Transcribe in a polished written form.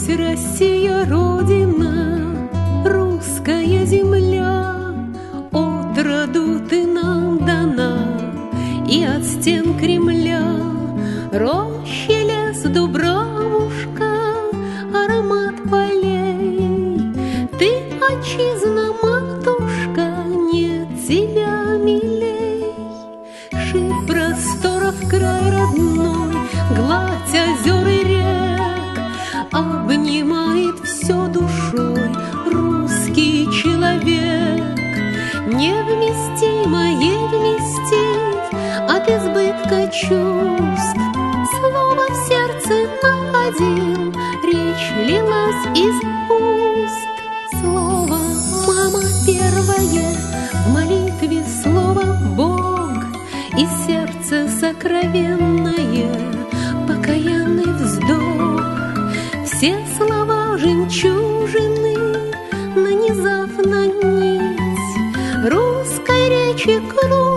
Россия, Родина, русская земля, отроду ты нам дана, и от стен Кремля рощи, лес, дубравушка, аромат полей. Ты, отчизна, матушка, нет тебя милей. Ширь просторов край родной, гладь озер и рек, обнимает все душой русский человек. Невместимое вместить от избытка чувств, слово в сердце находил, речь лилась из уст. Слово «мама» первое, в молитве слово «Бог», и сердце сокровенное, покаянный вздох. Все слова жемчужины, нанизав на нить русской речи круг,